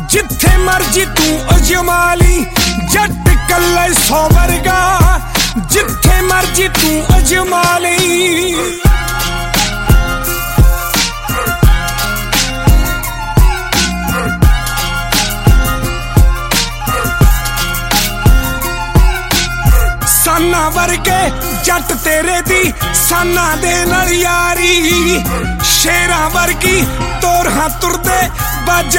जिथे मर्जी तू अजमाली जट कल्ले 100 वर्गा जिथे मर्जी तू अजमाली साना वर्गे जट तेरे दी साना दे नाल यारी शेरां वर्गी तोरहां तुरदे बाजा